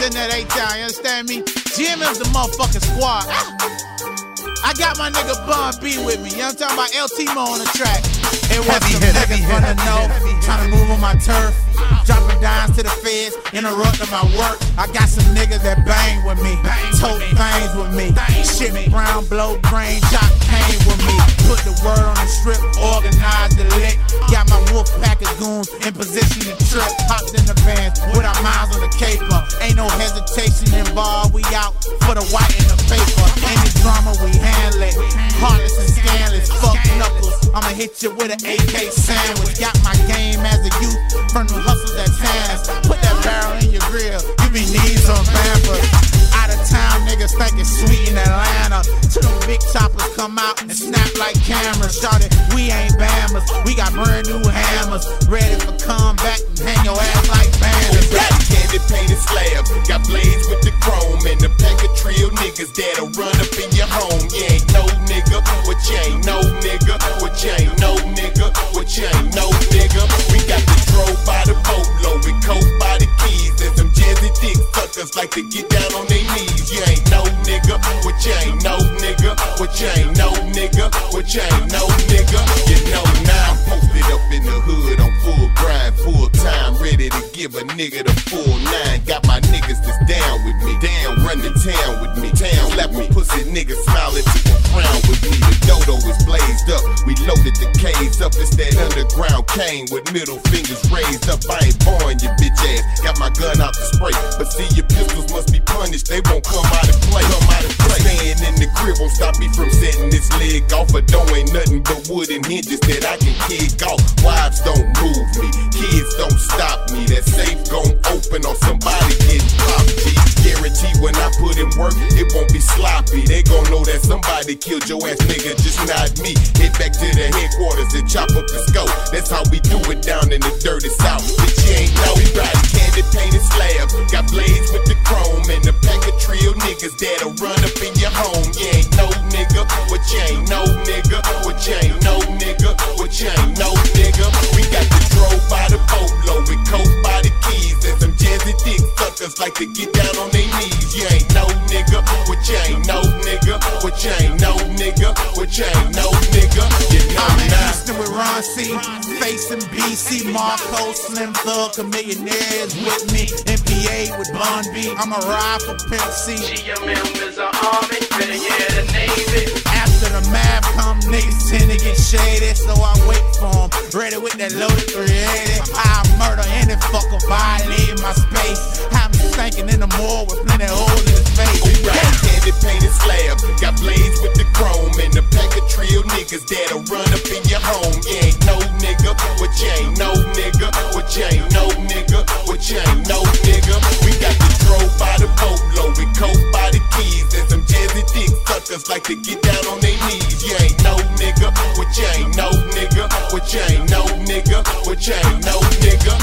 representing that A-Town, you understand me? GMM's the motherfucking squad. I got my nigga Bun B with me, you know what I'm talking about? El Timo on the track. It was some niggas from the north, trying to move on my turf. Dropping dimes to the feds, interrupting my work. I got some niggas that bang with me, tote things with me. Shit brown, blow brain, jock cane with me. Put the word on the strip, organize the lick. Got my wolf pack of goons in position to trip. Hopped in the van with our minds on the caper. Ain't no hesitation involved, we out for the white and the paper. Any drama, we handle it. Heartless and scandalous, fuck knuckles. I'ma hit you with an AK sandwich. Got my game as a youth from the hustles that hands. Put that barrel in your grill, you be needs on Pampers. Out of town niggas think it's sweet in Atlanta. Till them big choppers come out and snap like cameras. Shout it, we ain't bammers, we got brand new hammers. Ready for comeback and hang your ass like banners. Got candy painted slab, got blades with the chrome, and a pack of trio niggas that'll run up in your home. You ain't no nigga, what you ain't no nigga, what you ain't no nigga, what you ain't no nigga. We got the drove by the boatload with coke by the keys, and some jazzy dick suckers like to get down on their knees. You ain't no nigga, what you ain't no nigga, what you ain't no nigga, what you ain't no nigga. You know now I'm posted up in the hood on full grind, full time, ready to give a nigga the full nine. Got my niggas that's down with me, down run the town with me, town slap me, pussy niggas smiling to the ground with me. The dodo is blazed up, we loaded the K's up. It's that underground cane with middle fingers raised up. I ain't born you bitch ass, got my gun out to spray, but see your pistols must be punished, they won't come out of play. Come out of play. Staying in the crib won't stop me from setting this leg off. A door ain't nothing but wooden hinges that I can kick off. Wives don't move me, kids don't stop me. That safe gon' open or somebody getting popped. Guarantee when I put in work, it won't be sloppy. They gon' know that somebody killed your ass nigga, just not me. Head back to the headquarters and chop up the scope. That's how we do it down in the dirty south. But you ain't know we ride candy painted slabs, got blades with the chrome, and a pack of trio niggas that'll run up in your home. You ain't no nigga, what you ain't no nigga, what you ain't no nigga, what you ain't no nigga. We got the drove by the boatload with coke by the keys, and some jazzy dick suckers like to get down on their knees. You ain't no nigga, what you ain't no nigga, what you ain't no nigga, what you ain't no nigga. You know I'm in now. Houston with Ron C, facing BC, Marco, Slim Thug, a millionaires with me. MPA with Bun B, I'm a ride for Pimp C. GMM is an army, better yeah, the Navy. After the map come, niggas tend to get shady, so I wait for 'em, ready with that loaded 380. I murder any fucker violating my space. I'm stinking in the mall with plenty of holes in his face. We ride candy painted slabs, got blades with the chrome, and a pack of trio niggas that'll run up in your home. You ain't no nigga, what you ain't no nigga, what you ain't no nigga, what you ain't no nigga. We got the drove by the boatload with coke by the keys, and some jazzy dick suckers like to get down on their knees. You ain't no nigga, what you ain't no nigga, what you ain't no nigga, what you ain't no nigga.